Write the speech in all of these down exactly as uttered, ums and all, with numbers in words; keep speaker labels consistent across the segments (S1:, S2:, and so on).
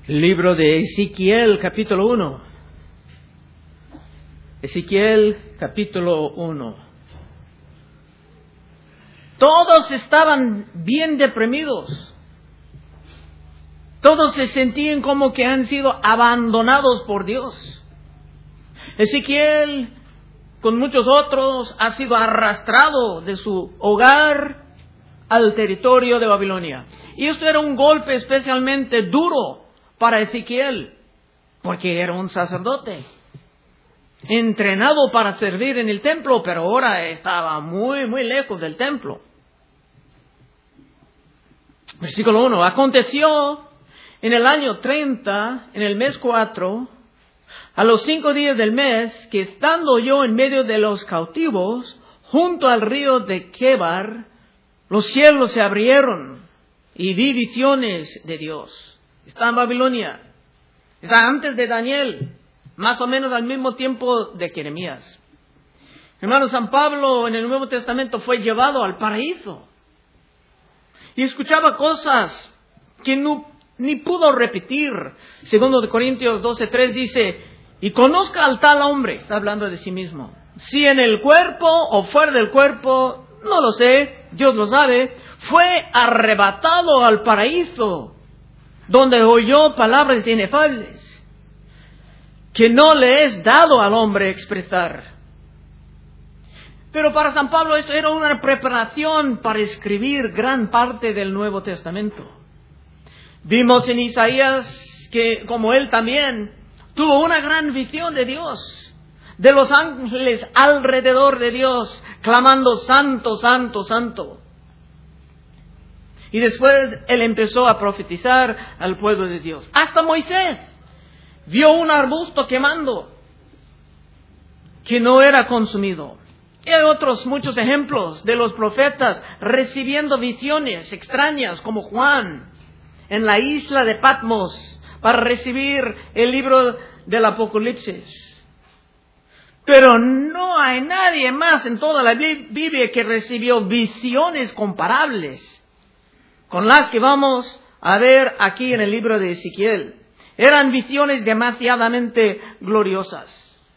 S1: Libro de Ezequiel, capítulo uno. Ezequiel, capítulo uno. Todos estaban bien deprimidos. Todos se sentían como que han sido abandonados por Dios. Ezequiel, con muchos otros, ha sido arrastrado de su hogar al territorio de Babilonia. Y esto era un golpe especialmente duro para Ezequiel, porque era un sacerdote entrenado para servir en el templo, pero ahora estaba muy, muy lejos del templo. Versículo uno. Aconteció en el año treinta, en el mes cuatro, a los cinco días del mes, que estando yo en medio de los cautivos, junto al río de Quebar, los cielos se abrieron y vi visiones de Dios. Está en Babilonia. Está antes de Daniel, más o menos al mismo tiempo de Jeremías. Hermano, San Pablo en el Nuevo Testamento fue llevado al paraíso y escuchaba cosas que no, ni pudo repetir. Segundo de Corintios doce tres dice: y conozca al tal hombre, está hablando de sí mismo, si en el cuerpo o fuera del cuerpo, no lo sé, Dios lo sabe, fue arrebatado al paraíso, donde oyó palabras inefables que no le es dado al hombre expresar. Pero para San Pablo esto era una preparación para escribir gran parte del Nuevo Testamento. Vimos en Isaías que, como él también, tuvo una gran visión de Dios, de los ángeles alrededor de Dios, clamando santo, santo, santo. Y después él empezó a profetizar al pueblo de Dios. Hasta Moisés vio un arbusto quemando que no era consumido. Y hay otros muchos ejemplos de los profetas recibiendo visiones extrañas, como Juan en la isla de Patmos para recibir el libro del Apocalipsis. Pero no hay nadie más en toda la Biblia que recibió visiones comparables con las que vamos a ver aquí en el libro de Ezequiel. Eran visiones demasiadamente gloriosas.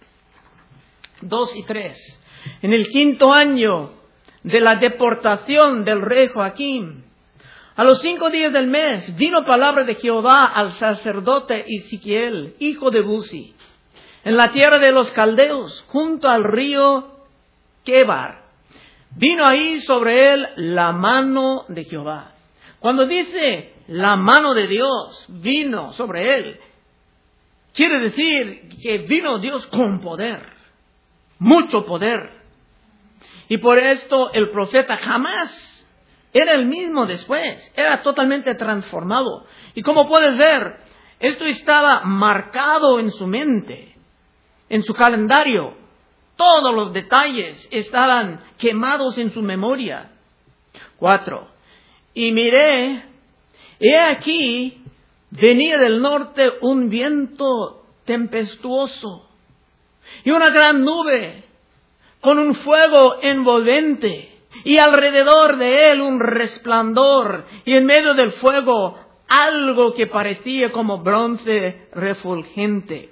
S1: Dos y tres. En el quinto año de la deportación del rey Joaquín, a los cinco días del mes, vino palabra de Jehová al sacerdote Ezequiel, hijo de Buzi, en la tierra de los caldeos, junto al río Quebar. Vino ahí sobre él la mano de Jehová. Cuando dice la mano de Dios vino sobre él, quiere decir que vino Dios con poder, mucho poder. Y por esto el profeta jamás era el mismo después, era totalmente transformado. Y como puedes ver, esto estaba marcado en su mente, en su calendario. Todos los detalles estaban quemados en su memoria. Cuatro. Y miré, he aquí, venía del norte un viento tempestuoso y una gran nube con un fuego envolvente y alrededor de él un resplandor y en medio del fuego algo que parecía como bronce refulgente.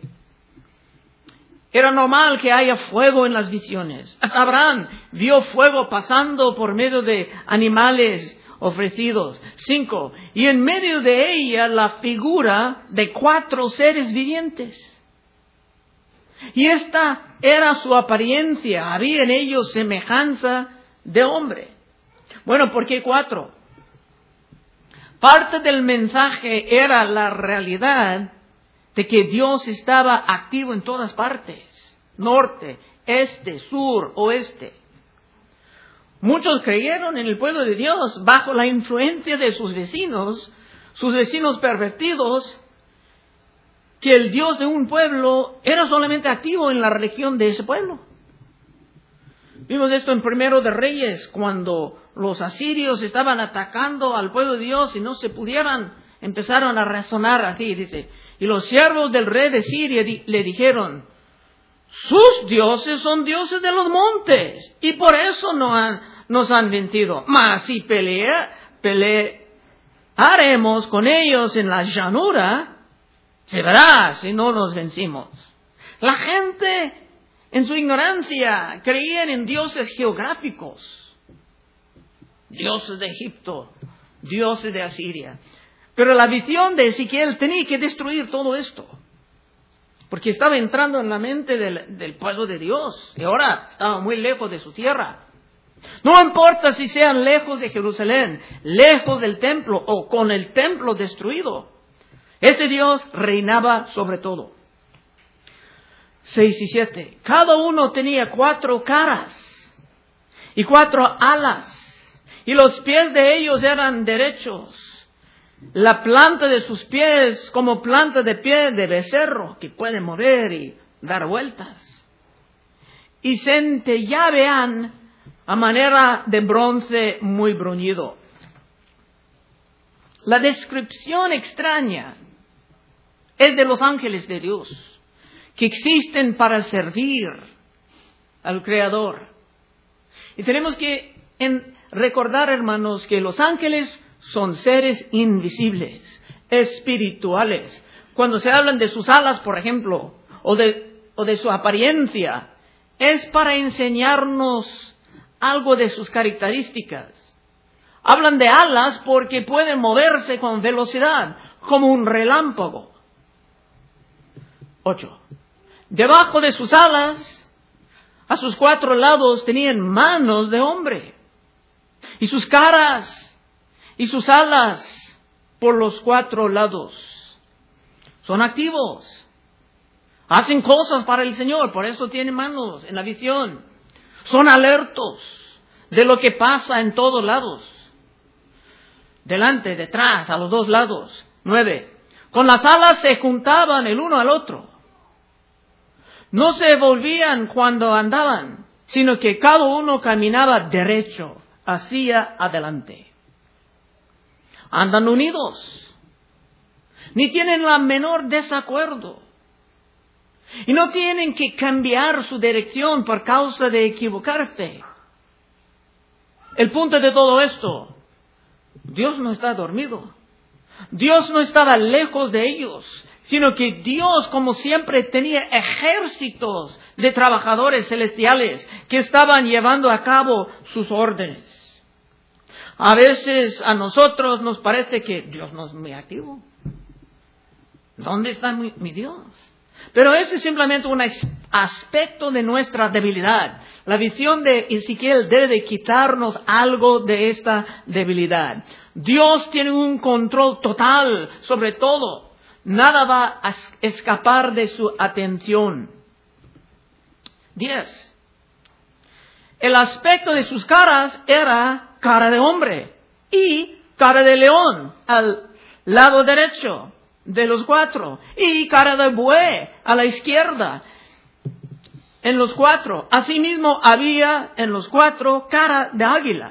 S1: Era normal que haya fuego en las visiones. Hasta Abraham vio fuego pasando por medio de animales ofrecidos. Cinco. Y en medio de ella la figura de cuatro seres vivientes. Y esta era su apariencia. Había en ellos semejanza de hombre. Bueno, ¿por qué cuatro? Parte del mensaje era la realidad de que Dios estaba activo en todas partes. Norte, este, sur, oeste. Muchos creyeron en el pueblo de Dios bajo la influencia de sus vecinos, sus vecinos pervertidos, que el Dios de un pueblo era solamente activo en la religión de ese pueblo. Vimos esto en Primero de Reyes, cuando los asirios estaban atacando al pueblo de Dios y no se pudieran, empezaron a razonar así, dice, y los siervos del rey de Siria di- le dijeron: sus dioses son dioses de los montes y por eso no han, nos han vencido. Mas si pelea, pelearemos con ellos en la llanura, Se verá si no nos vencimos. La gente, en su ignorancia, creían en dioses geográficos. Dioses de Egipto, dioses de Asiria. Pero la visión de Ezequiel tenía que destruir todo esto. Porque estaba entrando en la mente del, del pueblo de Dios. Y ahora estaba muy lejos de su tierra. No importa si sean lejos de Jerusalén, lejos del templo o con el templo destruido. Este Dios reinaba sobre todo. Seis y siete. Cada uno tenía cuatro caras y cuatro alas. Y los pies de ellos eran derechos. La planta de sus pies como planta de pie de becerro que puede mover y dar vueltas. Y centellaban a manera de bronce muy bruñido. La descripción extraña es de los ángeles de Dios, que existen para servir al Creador. Y tenemos que en, recordar, hermanos, que los ángeles son seres invisibles, espirituales. Cuando se hablan de sus alas, por ejemplo, o de, o de su apariencia, es para enseñarnos algo de sus características. Hablan de alas porque pueden moverse con velocidad, como un relámpago. Ocho. Debajo de sus alas, a sus cuatro lados tenían manos de hombre. Y sus caras y sus alas por los cuatro lados. Son activos. Hacen cosas para el Señor, por eso tienen manos en la visión. Son alertos de lo que pasa en todos lados. Delante, detrás, a los dos lados. Nueve. Con las alas se juntaban el uno al otro. No se volvían cuando andaban, sino que cada uno caminaba derecho, hacia adelante. Andan unidos. Ni tienen la menor desacuerdo. Y no tienen que cambiar su dirección por causa de equivocarse. El punto de todo esto, Dios no está dormido. Dios no estaba lejos de ellos, sino que Dios, como siempre, tenía ejércitos de trabajadores celestiales que estaban llevando a cabo sus órdenes. A veces a nosotros nos parece que Dios no es muy activo. ¿Dónde está mi, mi Dios? Pero ese es simplemente un aspecto de nuestra debilidad. La visión de Ezequiel debe de quitarnos algo de esta debilidad. Dios tiene un control total sobre todo. Nada va a escapar de su atención. Diez. El aspecto de sus caras era cara de hombre y cara de león al lado derecho de los cuatro y cara de buey a la izquierda en los cuatro. Asimismo había en los cuatro cara de águila.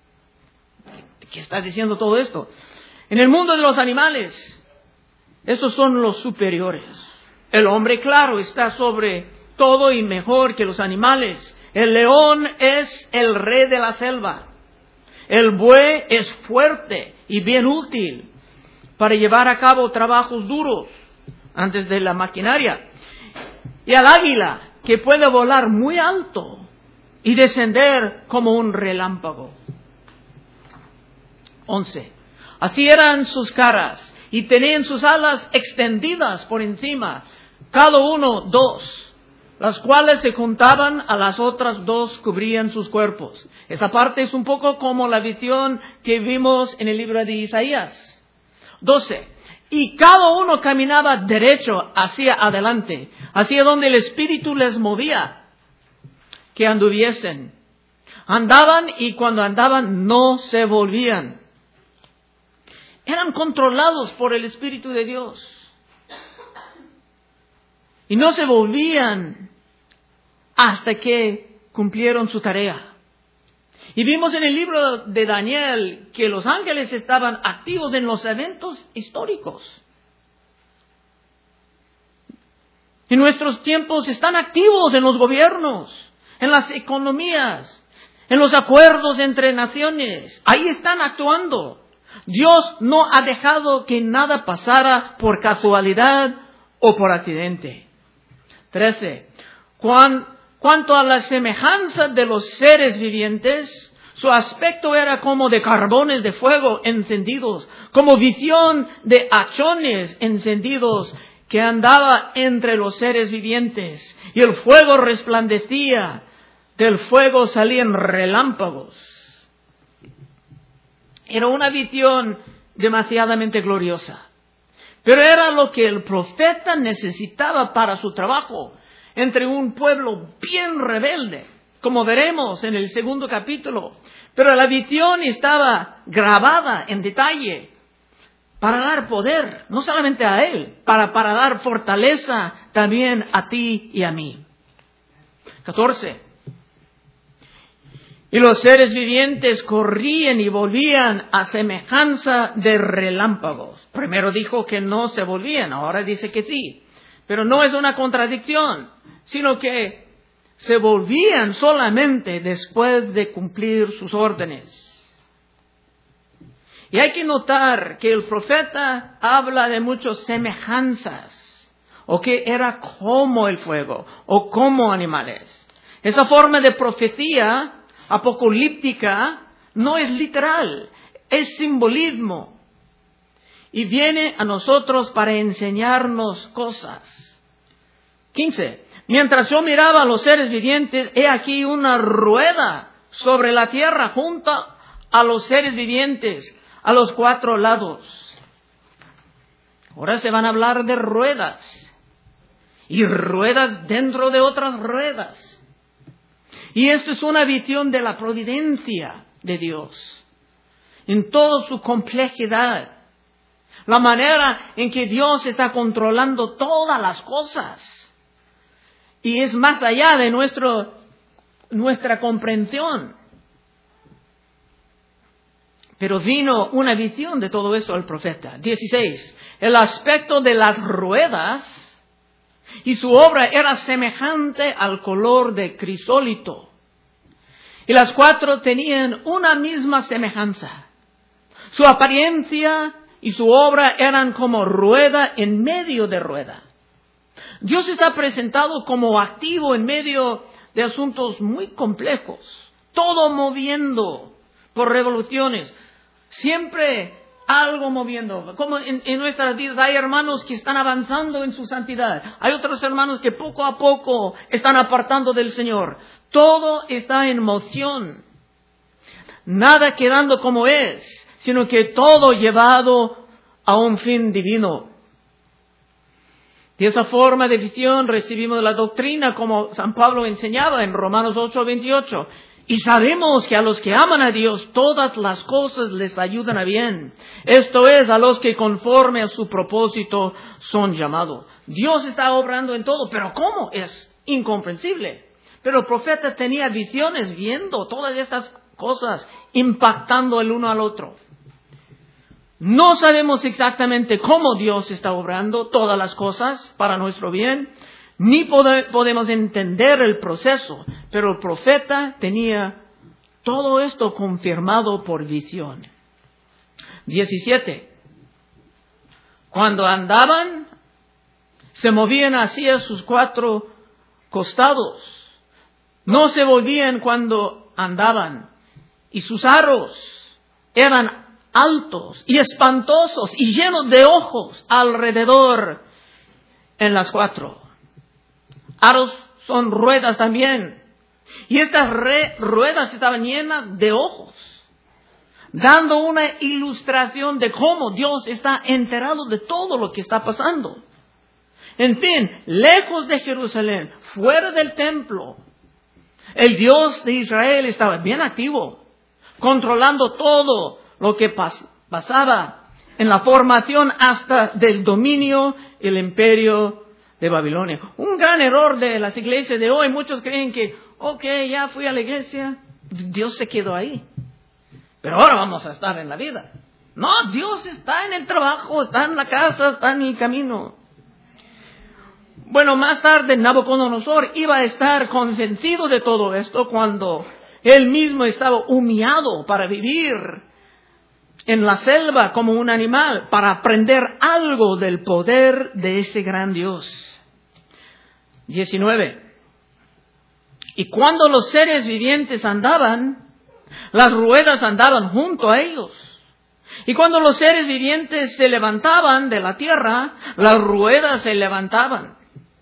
S1: ¿Qué está diciendo todo esto? En el mundo de los animales, estos son los superiores. El hombre, claro, está sobre todo y mejor que los animales. El león es el rey de la selva. El buey es fuerte y bien útil para llevar a cabo trabajos duros antes de la maquinaria. Y al águila, que puede volar muy alto y descender como un relámpago. Once. Así eran sus caras y tenían sus alas extendidas por encima, cada uno dos, las cuales se juntaban a las otras dos, cubrían sus cuerpos. Esa parte es un poco como la visión que vimos en el libro de Isaías. Doce. Y cada uno caminaba derecho hacia adelante, hacia donde el Espíritu les movía, que anduviesen. Andaban y cuando andaban no se volvían. Eran controlados por el Espíritu de Dios. Y no se volvían hasta que cumplieron su tarea. Y vimos en el libro de Daniel que los ángeles estaban activos en los eventos históricos. En nuestros tiempos están activos en los gobiernos, en las economías, en los acuerdos entre naciones. Ahí están actuando. Dios no ha dejado que nada pasara por casualidad o por accidente. trece. Cuan, cuanto a la semejanza de los seres vivientes, su aspecto era como de carbones de fuego encendidos, como visión de hachones encendidos que andaba entre los seres vivientes, y el fuego resplandecía, del fuego salían relámpagos. Era una visión demasiadamente gloriosa, pero era lo que el profeta necesitaba para su trabajo entre un pueblo bien rebelde, como veremos en el segundo capítulo. Pero la visión estaba grabada en detalle para dar poder, no solamente a él, para, para dar fortaleza también a ti y a mí. catorce. Y los seres vivientes corrían y volvían a semejanza de relámpagos. Primero dijo que no se volvían, ahora dice que sí. Pero no es una contradicción, sino que se volvían solamente después de cumplir sus órdenes. Y hay que notar que el profeta habla de muchas semejanzas, o que era como el fuego, o como animales. Esa forma de profecía apocalíptica no es literal, es simbolismo. Y viene a nosotros para enseñarnos cosas. quince. Mientras yo miraba a los seres vivientes, he aquí una rueda sobre la tierra junto a los seres vivientes, a los cuatro lados. Ahora se van a hablar de ruedas, y ruedas dentro de otras ruedas. Y esto es una visión de la providencia de Dios, en toda su complejidad. La manera en que Dios está controlando todas las cosas. Y es más allá de nuestro, nuestra comprensión. Pero vino una visión de todo eso al profeta. dieciséis. El aspecto de las ruedas y su obra era semejante al color de crisólito. Y las cuatro tenían una misma semejanza. Su apariencia y su obra eran como rueda en medio de rueda. Dios está presentado como activo en medio de asuntos muy complejos, todo moviendo por revoluciones, siempre algo moviendo. Como en, en nuestras vidas hay hermanos que están avanzando en su santidad, hay otros hermanos que poco a poco están apartando del Señor. Todo está en moción, nada quedando como es, sino que todo llevado a un fin divino. De esa forma de visión recibimos la doctrina como San Pablo enseñaba en Romanos ocho veintiocho. Y sabemos que a los que aman a Dios todas las cosas les ayudan a bien. Esto es, a los que conforme a su propósito son llamados. Dios está obrando en todo, pero ¿cómo? Es incomprensible. Pero el profeta tenía visiones viendo todas estas cosas impactando el uno al otro. No sabemos exactamente cómo Dios está obrando todas las cosas para nuestro bien, ni pode- podemos entender el proceso, pero el profeta tenía todo esto confirmado por visión. diecisiete. Cuando andaban, se movían hacia sus cuatro costados. No se volvían cuando andaban, y sus aros eran altos y espantosos y llenos de ojos alrededor en las cuatro. Aros son ruedas también. Y estas re- ruedas estaban llenas de ojos, dando una ilustración de cómo Dios está enterado de todo lo que está pasando. En fin, lejos de Jerusalén, fuera del templo, el Dios de Israel estaba bien activo, controlando todo lo que pas- pasaba en la formación hasta del dominio el imperio de Babilonia. Un gran error de las iglesias de hoy. Muchos creen que, ok, ya fui a la iglesia, Dios se quedó ahí, pero ahora vamos a estar en la vida. No, Dios está en el trabajo, está en la casa, está en el camino. Bueno, más tarde Nabucodonosor iba a estar convencido de todo esto cuando él mismo estaba humillado para vivir en la selva como un animal para aprender algo del poder de ese gran Dios. diecinueve. Y cuando los seres vivientes andaban, las ruedas andaban junto a ellos. Y cuando los seres vivientes se levantaban de la tierra, las ruedas se levantaban.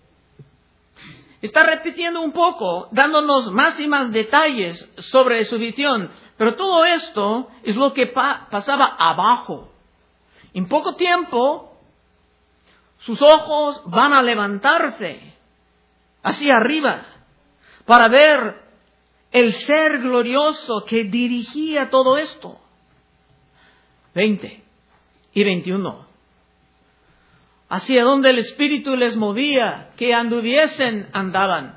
S1: Está repitiendo un poco, dándonos más y más detalles sobre su visión. Pero todo esto es lo que pa- pasaba abajo. En poco tiempo, sus ojos van a levantarse hacia arriba para ver el ser glorioso que dirigía todo esto. veinte y veintiuno. Hacia donde el Espíritu les movía, que anduviesen, andaban.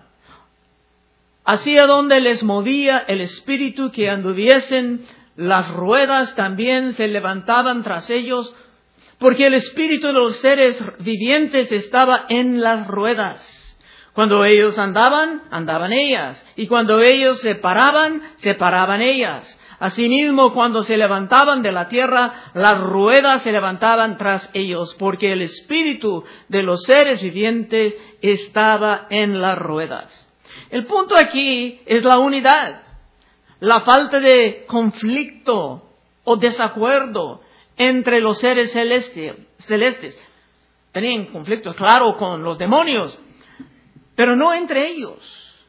S1: Hacia donde les movía el Espíritu que anduviesen, las ruedas también se levantaban tras ellos, porque el Espíritu de los seres vivientes estaba en las ruedas. Cuando ellos andaban, andaban ellas, y cuando ellos se paraban, se paraban ellas. Asimismo, cuando se levantaban de la tierra, las ruedas se levantaban tras ellos, porque el Espíritu de los seres vivientes estaba en las ruedas. El punto aquí es la unidad, la falta de conflicto o desacuerdo entre los seres celestes. Tenían conflictos, claro, con los demonios, pero no entre ellos,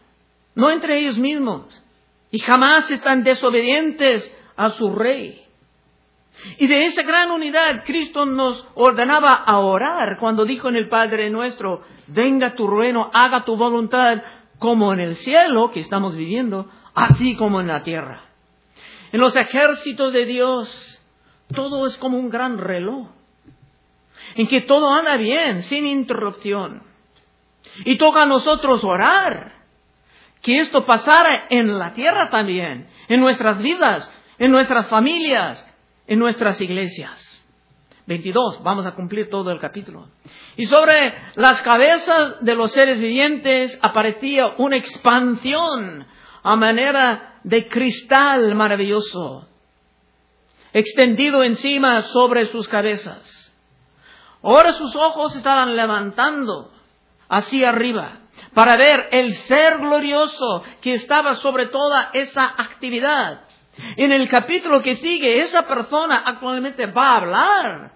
S1: no entre ellos mismos. Y jamás están desobedientes a su Rey. Y de esa gran unidad, Cristo nos ordenaba a orar cuando dijo en el Padre Nuestro: venga tu reino, haga tu voluntad, como en el cielo que estamos viviendo, así como en la tierra. En los ejércitos de Dios, todo es como un gran reloj, en que todo anda bien, sin interrupción. Y toca a nosotros orar que esto pasara en la tierra también, en nuestras vidas, en nuestras familias, en nuestras iglesias. veintidós, vamos a cumplir todo el capítulo. Y sobre las cabezas de los seres vivientes aparecía una expansión a manera de cristal maravilloso, extendido encima sobre sus cabezas. Ahora sus ojos estaban levantando hacia arriba para ver el ser glorioso que estaba sobre toda esa actividad. En el capítulo que sigue, esa persona actualmente va a hablar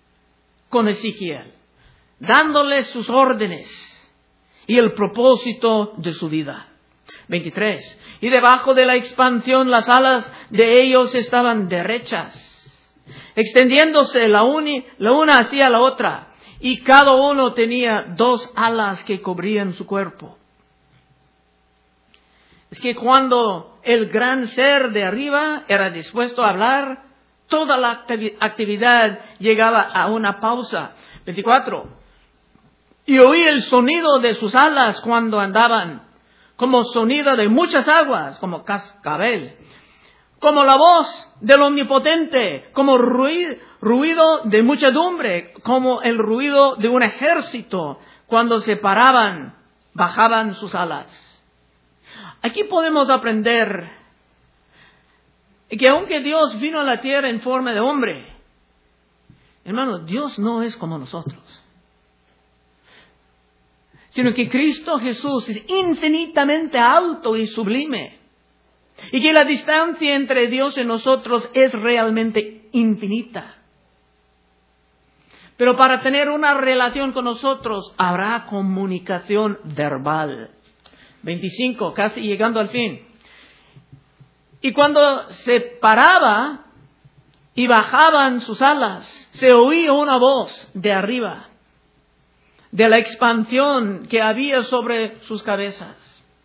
S1: con Ezequiel, dándole sus órdenes y el propósito de su vida. veintitrés. Y debajo de la expansión las alas de ellos estaban derechas, extendiéndose la, uni, la una hacia la otra, y cada uno tenía dos alas que cubrían su cuerpo. Es que cuando el gran ser de arriba era dispuesto a hablar, toda la actividad llegaba a una pausa. veinticuatro. Y oí el sonido de sus alas cuando andaban, como sonido de muchas aguas, como cascabel, como la voz del Omnipotente, como ruido, ruido de muchedumbre, como el ruido de un ejército cuando se paraban, bajaban sus alas. Aquí podemos aprender que aunque Dios vino a la tierra en forma de hombre, hermano, Dios no es como nosotros, sino que Cristo Jesús es infinitamente alto y sublime, y que la distancia entre Dios y nosotros es realmente infinita. Pero para tener una relación con nosotros habrá comunicación verbal. veinticinco, casi llegando al fin. Y cuando se paraba y bajaban sus alas, se oía una voz de arriba, de la expansión que había sobre sus cabezas.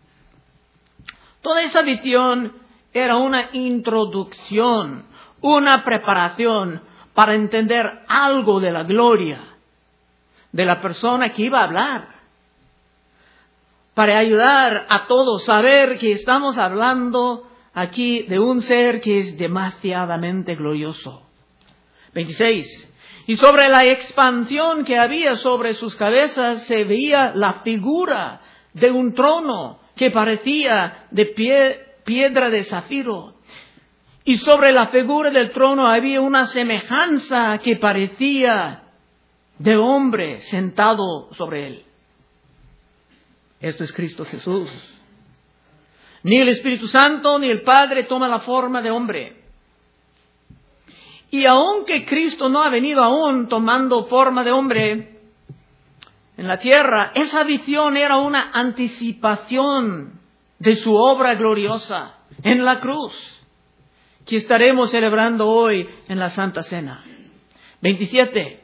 S1: Toda esa visión era una introducción, una preparación para entender algo de la gloria de la persona que iba a hablar, para ayudar a todos a saber que estamos hablando aquí de un ser que es demasiadamente glorioso. veintiséis. Y sobre la expansión que había sobre sus cabezas se veía la figura de un trono que parecía de pie, piedra de zafiro. Y sobre la figura del trono había una semejanza que parecía de hombre sentado sobre él. Esto es Cristo Jesús. Ni el Espíritu Santo ni el Padre toma la forma de hombre. Y aunque Cristo no ha venido aún tomando forma de hombre en la tierra, esa visión era una anticipación de su obra gloriosa en la cruz, que estaremos celebrando hoy en la Santa Cena. veintisiete.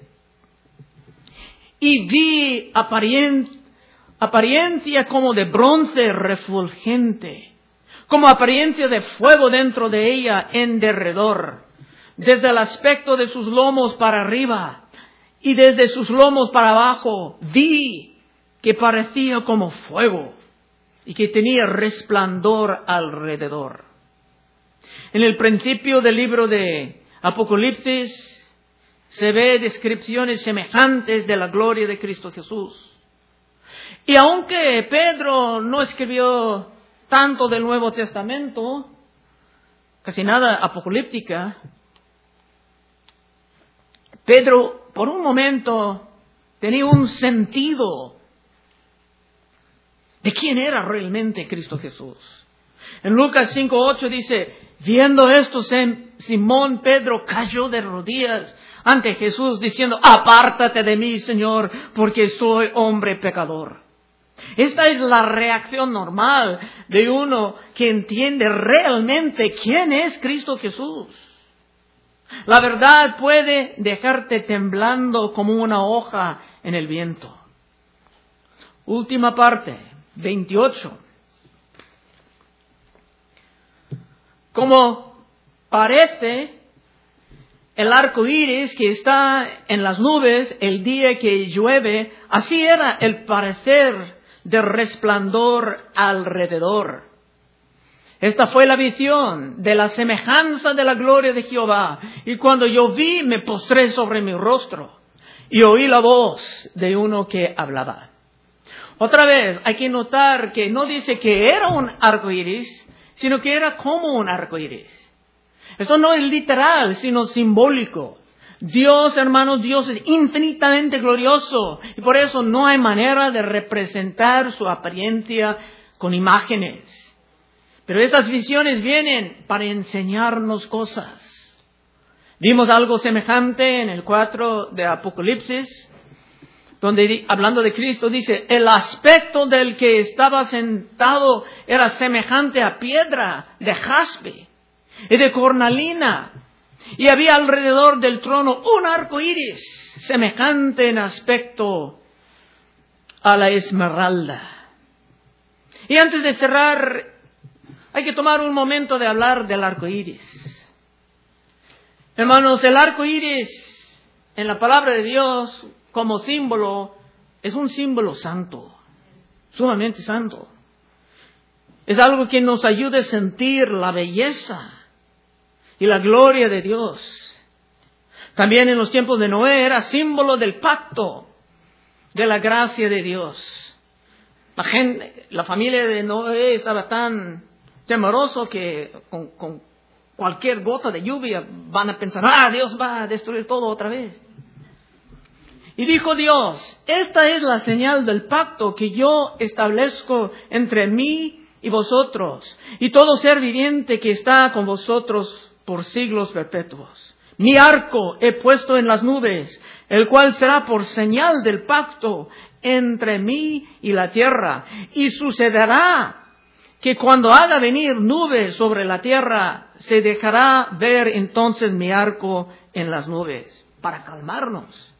S1: Y vi apariencia, apariencia como de bronce refulgente, como apariencia de fuego dentro de ella en derredor, desde el aspecto de sus lomos para arriba y desde sus lomos para abajo. Vi que parecía como fuego y que tenía resplandor alrededor. En el principio del libro de Apocalipsis se ve descripciones semejantes de la gloria de Cristo Jesús. Y aunque Pedro no escribió tanto del Nuevo Testamento, casi nada apocalíptica, Pedro por un momento tenía un sentido de quién era realmente Cristo Jesús. En Lucas cinco ocho dice: viendo esto, Simón Pedro cayó de rodillas ante Jesús diciendo: apártate de mí, Señor, porque soy hombre pecador. Esta es la reacción normal de uno que entiende realmente quién es Cristo Jesús. La verdad puede dejarte temblando como una hoja en el viento. Última parte, veintiocho. Como parece el arco iris que está en las nubes el día que llueve, así era el parecer de resplandor alrededor. Esta fue la visión de la semejanza de la gloria de Jehová. Y cuando yo vi, me postré sobre mi rostro y oí la voz de uno que hablaba. Otra vez, hay que notar que no dice que era un arco iris, sino que era como un arco iris. Esto no es literal, sino simbólico. Dios, hermanos, Dios es infinitamente glorioso y por eso no hay manera de representar su apariencia con imágenes. Pero esas visiones vienen para enseñarnos cosas. Vimos algo semejante en el cuatro de Apocalipsis, donde hablando de Cristo dice: el aspecto del que estaba sentado era semejante a piedra de jaspe y de cornalina, y había alrededor del trono un arco iris semejante en aspecto a la esmeralda. Y antes de cerrar, hay que tomar un momento de hablar del arco iris. Hermanos, el arco iris en la palabra de Dios como símbolo es un símbolo santo, sumamente santo. Es algo que nos ayuda a sentir la belleza y la gloria de Dios. También en los tiempos de Noé era símbolo del pacto, de la gracia de Dios. La gente, la familia de Noé estaba tan temeroso que con, con cualquier gota de lluvia van a pensar: ah, Dios va a destruir todo otra vez. Y dijo Dios: esta es la señal del pacto que yo establezco entre mí y vosotros y todo ser viviente que está con vosotros por siglos perpetuos. Mi arco he puesto en las nubes, el cual será por señal del pacto entre mí y la tierra. Y sucederá que cuando haga venir nubes sobre la tierra, se dejará ver entonces mi arco en las nubes, para calmarnos.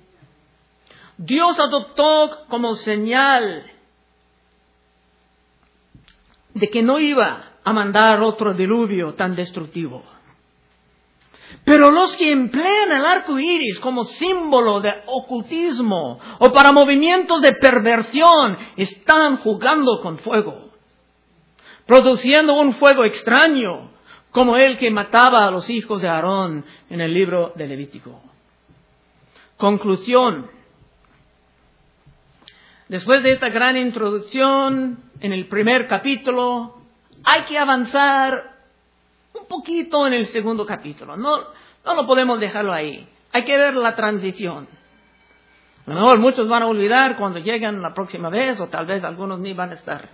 S1: Dios adoptó como señal de que no iba a mandar otro diluvio tan destructivo. Pero los que emplean el arco iris como símbolo de ocultismo o para movimientos de perversión están jugando con fuego, produciendo un fuego extraño como el que mataba a los hijos de Aarón en el libro de Levítico. Conclusión. Después de esta gran introducción en el primer capítulo, hay que avanzar un poquito en el segundo capítulo. No, no lo podemos dejarlo ahí. Hay que ver la transición. A lo mejor muchos van a olvidar cuando llegan la próxima vez, o tal vez algunos ni van a estar.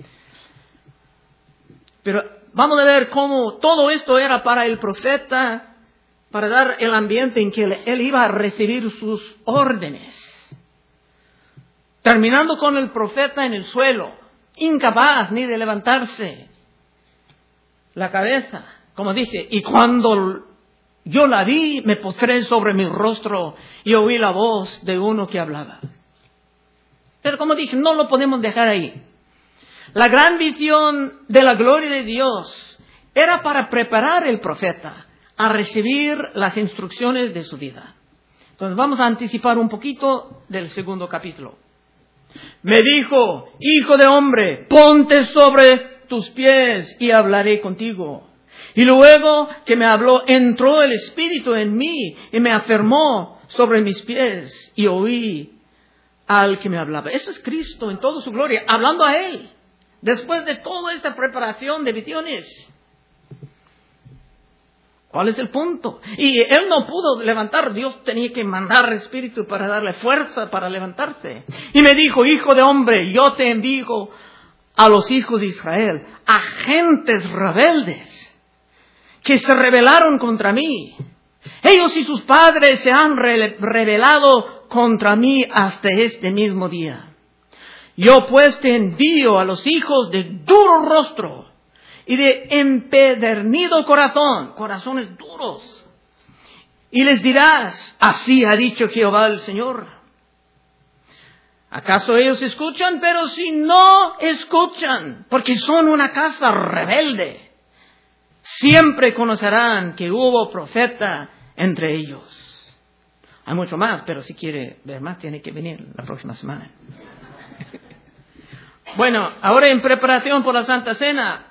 S1: Pero vamos a ver cómo todo esto era para el profeta, para dar el ambiente en que él iba a recibir sus órdenes. Terminando con el profeta en el suelo, incapaz ni de levantarse la cabeza, como dice, y cuando yo la vi, me postré sobre mi rostro y oí la voz de uno que hablaba. Pero como dije, no lo podemos dejar ahí. La gran visión de la gloria de Dios era para preparar al profeta a recibir las instrucciones de su vida. Entonces vamos a anticipar un poquito del segundo capítulo. Me dijo, hijo de hombre, ponte sobre tus pies y hablaré contigo. Y luego que me habló, entró el Espíritu en mí y me afirmó sobre mis pies y oí al que me hablaba. Eso es Cristo en toda su gloria, hablando a Él, después de toda esta preparación de visiones. ¿Cuál es el punto? Y él no pudo levantar, Dios tenía que mandar Espíritu para darle fuerza para levantarse. Y me dijo, hijo de hombre, yo te envío a los hijos de Israel, a gentes rebeldes, que se rebelaron contra mí. Ellos y sus padres se han re- rebelado contra mí hasta este mismo día. Yo pues te envío a los hijos de duro rostro y de empedernido corazón, corazones duros. Y les dirás, así ha dicho Jehová el Señor. ¿Acaso ellos escuchan? Pero si no escuchan, porque son una casa rebelde, siempre conocerán que hubo profeta entre ellos. Hay mucho más, pero si quiere ver más, tiene que venir la próxima semana. Bueno, ahora en preparación por la Santa Cena,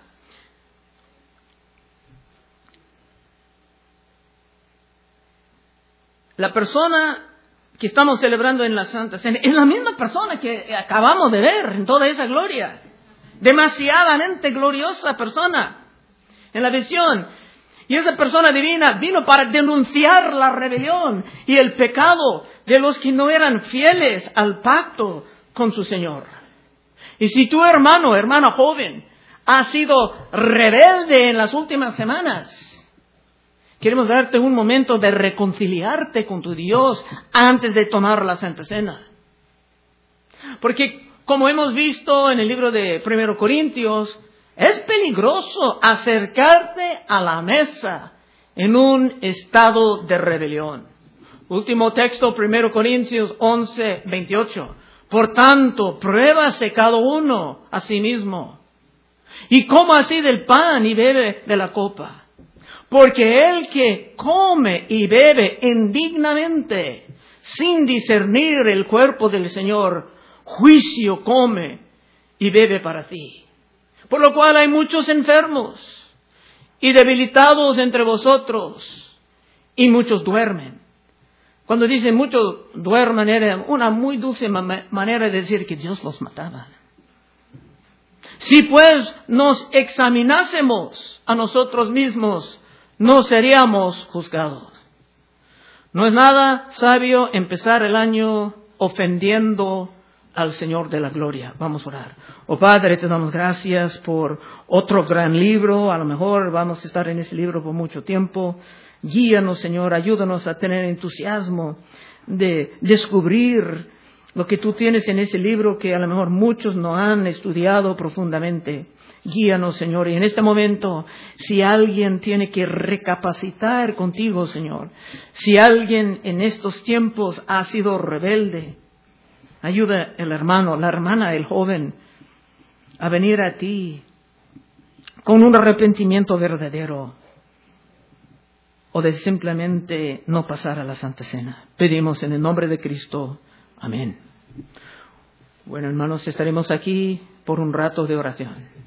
S1: la persona que estamos celebrando en la Santa Cena es la misma persona que acabamos de ver en toda esa gloria. Demasiadamente gloriosa persona en la visión. Y esa persona divina vino para denunciar la rebelión y el pecado de los que no eran fieles al pacto con su Señor. Y si tu hermano, hermana joven, ha sido rebelde en las últimas semanas, queremos darte un momento de reconciliarte con tu Dios antes de tomar la Santa Cena. Porque, como hemos visto en el libro de Primero Corintios, es peligroso acercarte a la mesa en un estado de rebelión. Último texto, Primero Corintios once, veintiocho. Por tanto, pruébase cada uno a sí mismo, y coma así del pan y bebe de la copa. Porque el que come y bebe indignamente, sin discernir el cuerpo del Señor, juicio come y bebe para sí. Por lo cual hay muchos enfermos y debilitados entre vosotros, y muchos duermen. Cuando dicen muchos duermen, era una muy dulce ma- manera de decir que Dios los mataba. Si pues nos examinásemos a nosotros mismos, no seríamos juzgados. No es nada sabio empezar el año ofendiendo al Señor de la gloria. Vamos a orar. Oh Padre, te damos gracias por otro gran libro. A lo mejor vamos a estar en ese libro por mucho tiempo. Guíanos, Señor, ayúdanos a tener entusiasmo de descubrir lo que tú tienes en ese libro que a lo mejor muchos no han estudiado profundamente. Guíanos, Señor, y en este momento, si alguien tiene que recapacitar contigo, Señor, si alguien en estos tiempos ha sido rebelde, ayuda el hermano, la hermana, el joven, a venir a ti con un arrepentimiento verdadero, o de simplemente no pasar a la Santa Cena. Pedimos en el nombre de Cristo. Amén. Bueno, hermanos, estaremos aquí por un rato de oración.